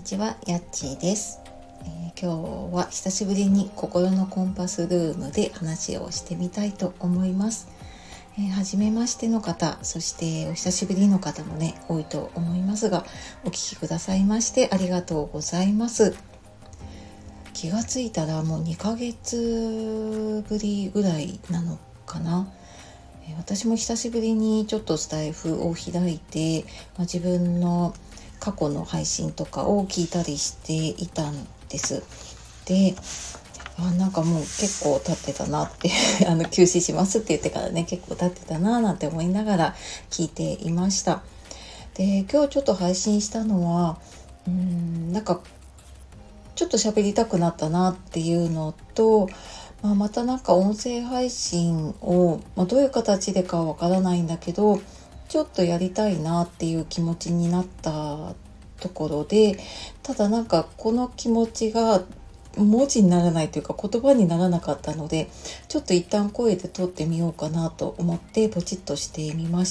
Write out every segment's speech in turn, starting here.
ちは、やっちーです。今日は久しぶりに心のコンパスルームで話をしてみたいと思います。初めましての方、そしてお久しぶりの方もね、多いと思いますが、お聞きくださいましてありがとうございます。気がついたらもう2ヶ月ぶりぐらいなのかな。私も久しぶりにちょっとスタイフを開いて、自分の過去の配信とかを聞いたりしていたんです。で、なんかもう結構経ってたなって休止しますって言ってからね、結構経ってたななんて思いながら聞いていました。で、今日ちょっと配信したのはなんかちょっと喋りたくなったなっていうのと、またなんか音声配信を、どういう形でかはわからないんだけど、ちょっとやりたいなっていう気持ちになったところで、ただなんかこの気持ちが文字にならないというか言葉にならなかったので、ちょっと一旦声で撮ってみようかなと思ってポチッとしてみました。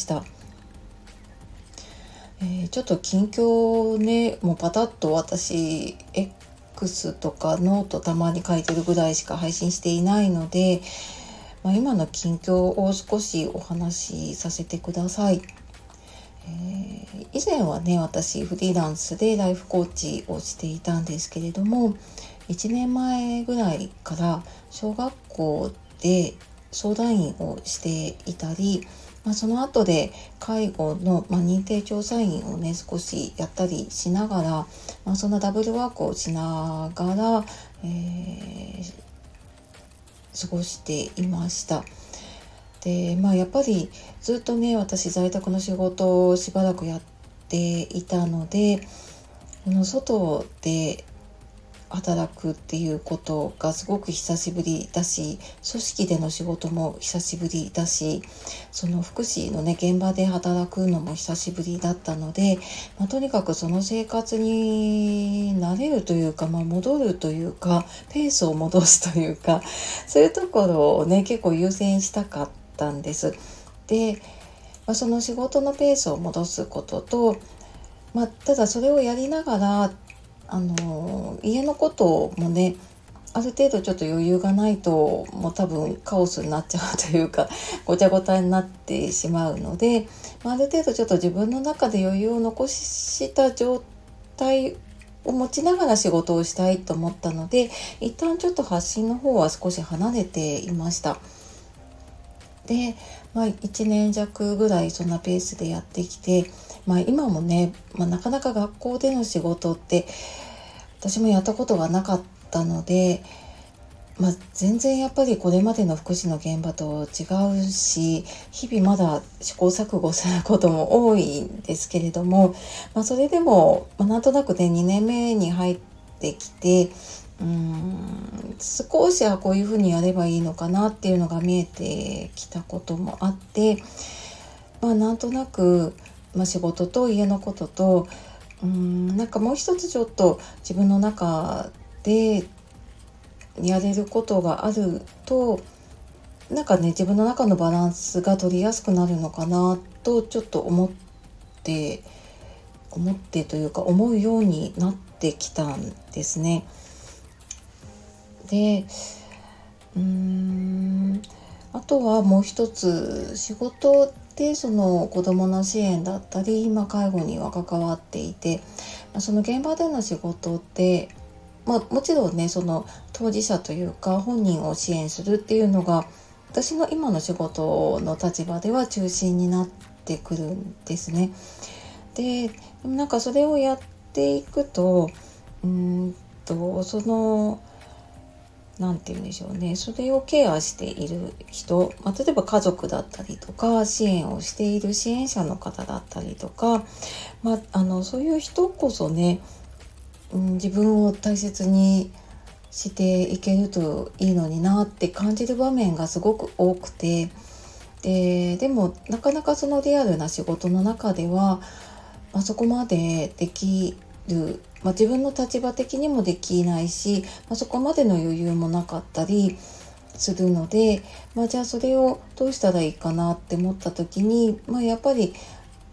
ちょっと近況ね、もうパタッと私 X とかノートたまに書いてるぐらいしか配信していないので、今の近況を少しお話しさせてください。以前はね、私フリーランスでライフコーチをしていたんですけれども、1年前ぐらいから小学校で相談員をしていたり、その後で介護の、認定調査員をね少しやったりしながら、そんなダブルワークをしながら、過ごしていました。で、やっぱりずっとね、私在宅の仕事をしばらくやっていたので、外で働くっていうことがすごく久しぶりだし、組織での仕事も久しぶりだし、その福祉のね現場で働くのも久しぶりだったので、とにかくその生活に慣れるというか、戻るというか、ペースを戻すというか、そういうところをね結構優先したかったんです。で、その仕事のペースを戻すことと、ただそれをやりながら家のこともね、ある程度ちょっと余裕がないともう多分カオスになっちゃうというか、ごちゃごちゃになってしまうので、ある程度ちょっと自分の中で余裕を残した状態を持ちながら仕事をしたいと思ったので、一旦ちょっと発信の方は少し離れていました。で、1年弱ぐらいそんなペースでやってきて、今もね、なかなか学校での仕事って私もやったことがなかったので、全然やっぱりこれまでの福祉の現場と違うし、日々まだ試行錯誤することも多いんですけれども、それでも、なんとなくね2年目に入ってきて、少しはこういうふうにやればいいのかなっていうのが見えてきたこともあって、なんとなく、仕事と家のことと、なんかもう一つちょっと自分の中でやれることがあると、なんかね、自分の中のバランスが取りやすくなるのかなとちょっと思ってというか思うようになってきたんですね。で、あとはもう一つ、仕事でその子どもの支援だったり、介護には関わっていて、その現場での仕事って、もちろんね、その当事者というか本人を支援するっていうのが私の今の仕事の立場では中心になってくるんですね。で、なんかそれをやっていくと、そのなんて言うんでしょうね、それをケアしている人、例えば家族だったりとか、支援をしている支援者の方だったりとか、そういう人こそね、自分を大切にしていけるといいのになって感じる場面がすごく多くて、でもなかなかそのリアルな仕事の中では、そこまでできる、自分の立場的にもできないし、そこまでの余裕もなかったりするので、じゃあそれをどうしたらいいかなって思った時に、やっぱり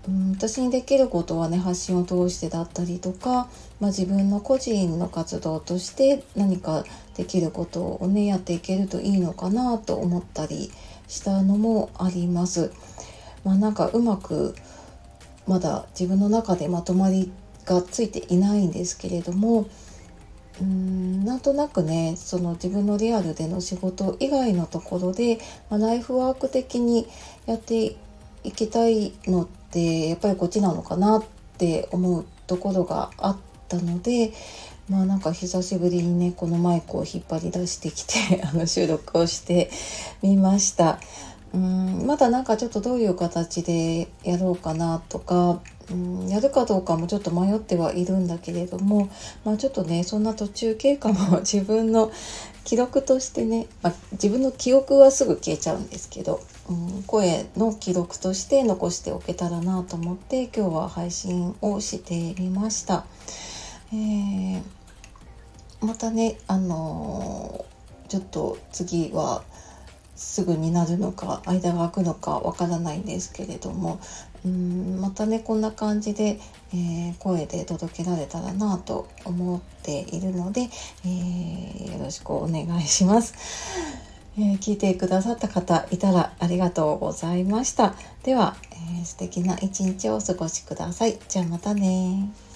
私にできることはね、発信を通してだったりとか、自分の個人の活動として何かできることをね、やっていけるといいのかなと思ったりしたのもあります。なんかうまくまだ自分の中でまとまりがついていないんですけれども、なんとなくね、その自分のリアルでの仕事以外のところで、ライフワーク的にやっていきたいのってやっぱりこっちなのかなって思うところがあったので、なんか久しぶりにね、このマイクを引っ張り出してきて収録をしてみました。まだなんかちょっとどういう形でやろうかなとか、やるかどうかもちょっと迷ってはいるんだけれども、ちょっとね、そんな途中経過も自分の記録としてね、自分の記憶はすぐ消えちゃうんですけど、声の記録として残しておけたらなと思って今日は配信をしてみました。またね、ちょっと次はすぐになるのか間が空くのかわからないんですけれども、またねこんな感じで、声で届けられたらなと思っているので、よろしくお願いします。聞いてくださった方いたらありがとうございました。では、素敵な一日をお過ごしください。じゃあまたね。